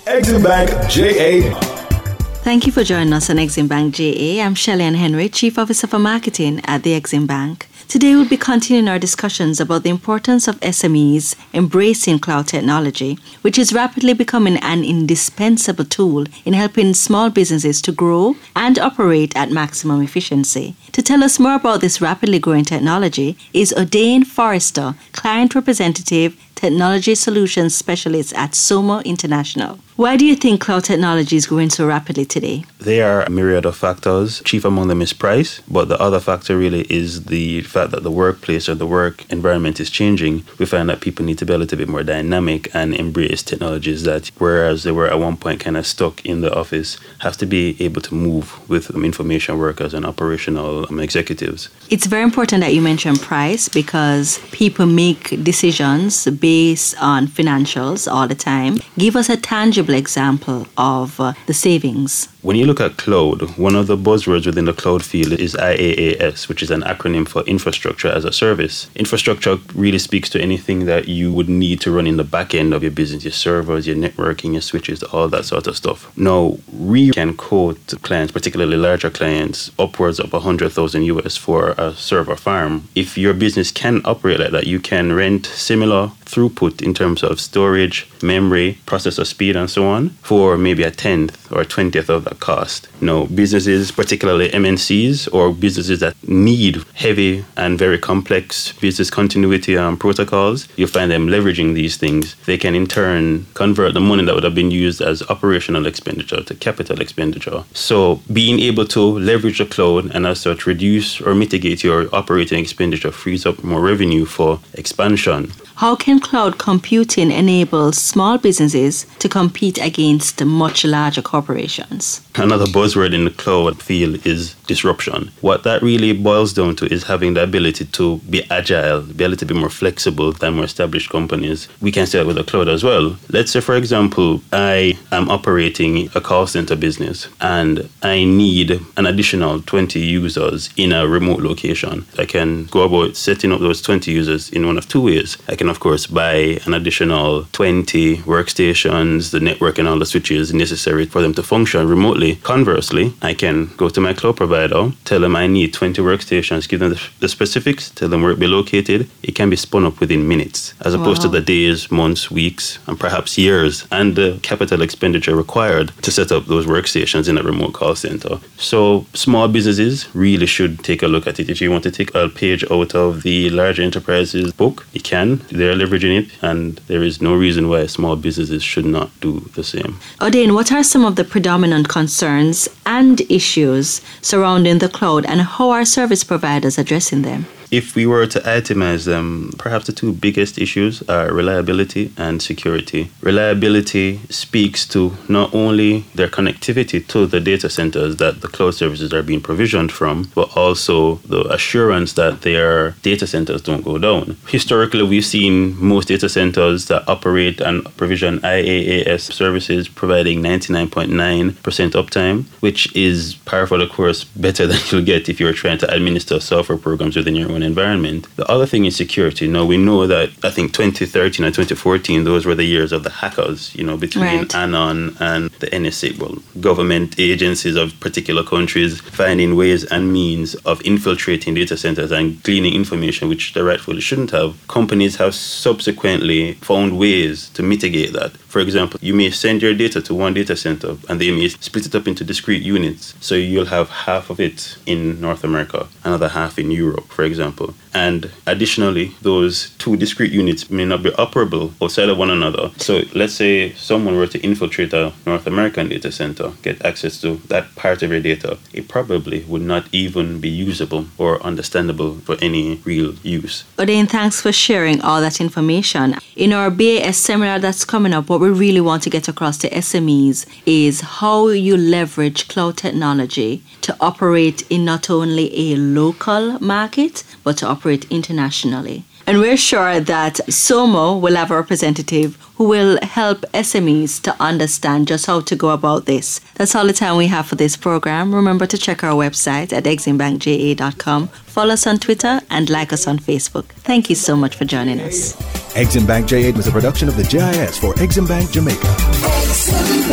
Exim Bank JA. Thank you for joining us on Exim Bank JA. I'm Shelley-Ann Henry, Chief Officer for Marketing at the Exim Bank. Today we'll be continuing our discussions about the importance of SMEs embracing cloud technology, which is rapidly becoming an indispensable tool in helping small businesses to grow and operate at maximum efficiency. To tell us more about this rapidly growing technology is Odain Forrester, Client Representative, Technology Solutions Specialist at SOMO International. Why do you think cloud technology is growing so rapidly today? There are a myriad of factors. Chief among them is price, but the other factor really is the fact that the workplace or the work environment is changing. We find that people need to be a little bit more dynamic and embrace technologies that, whereas they were at one point kind of stuck in the office, have to be able to move with information workers and operational executives. It's very important that you mention price because people make decisions based on financials all the time. Give us a tangible example of the savings. When you look at cloud, one of the buzzwords within the cloud field is IaaS, which is an acronym for Infrastructure as a Service. Infrastructure really speaks to anything that you would need to run in the back end of your business, your servers, your networking, your switches, all that sort of stuff. Now, we can quote clients, particularly larger clients, upwards of 100,000 US for a server farm. If your business can operate like that, you can rent similar throughput in terms of storage, memory, processor speed, and so on for maybe a 10th or 20th of that cost. Now, businesses, particularly MNCs or businesses that need heavy and very complex business continuity protocols, you find them leveraging these things. They can in turn convert the money that would have been used as operational expenditure to capital expenditure. So being able to leverage the cloud and as such reduce or mitigate your operating expenditure frees up more revenue for expansion. How can cloud computing enable small businesses to compete against much larger corporations? Another buzzword in the cloud field is disruption. What that really boils down to is having the ability to be agile, be able to be more flexible than more established companies. We can say that with the cloud as well. Let's say, for example, I am operating a call center business and I need an additional 20 users in a remote location. I can go about setting up those 20 users in one of two ways. I can, of course, buy an additional 20 workstations, the network and all the switches necessary for them to function remotely. Conversely, I can go to my cloud provider, tell them I need 20 workstations, give them the specifics, tell them where it be located. It can be spun up within minutes, as opposed to the days, months, weeks, and perhaps years, and the capital expenditure required to set up those workstations in a remote call center. So small businesses really should take a look at it. If you want to take a page out of the large enterprises book, you can. They're leveraging it, and there is no reason why small businesses should not do the same. Odain, what are some of the predominant concerns and issues surrounding the cloud, and how are service providers addressing them? If we were to itemize them, perhaps the two biggest issues are reliability and security. Reliability speaks to not only their connectivity to the data centers that the cloud services are being provisioned from, but also the assurance that their data centers don't go down. Historically, we've seen most data centers that operate and provision IaaS services providing 99.9% uptime, which is par for the course better than you'll get if you're trying to administer software programs within your own environment. The other thing is security. Now, we know that I think 2013 and 2014, those were the years of the hackers, between Anon and the NSA, government agencies of particular countries finding ways and means of infiltrating data centers and gleaning information which they rightfully shouldn't have. Companies have subsequently found ways to mitigate that. For example, you may send your data to one data center and they may split it up into discrete units. So you'll have half of it in North America, another half in Europe, for example. And additionally, those two discrete units may not be operable outside of one another. So let's say someone were to infiltrate a North American data center, get access to that part of your data. It probably would not even be usable or understandable for any real use. Odain, thanks for sharing all that information. In our BAS seminar that's coming up, what we really want to get across to SMEs is how you leverage cloud technology to operate in not only a local market, but to operate internationally. And we're sure that SOMO will have a representative who will help SMEs to understand just how to go about this. That's all the time we have for this program. Remember to check our website at eximbankja.com. Follow us on Twitter and like us on Facebook. Thank you so much for joining us. Exim Bank J8 was a production of the GIS for Exim Bank Jamaica.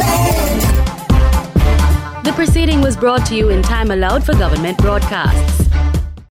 proceeding was brought to you in time allowed for government broadcasts.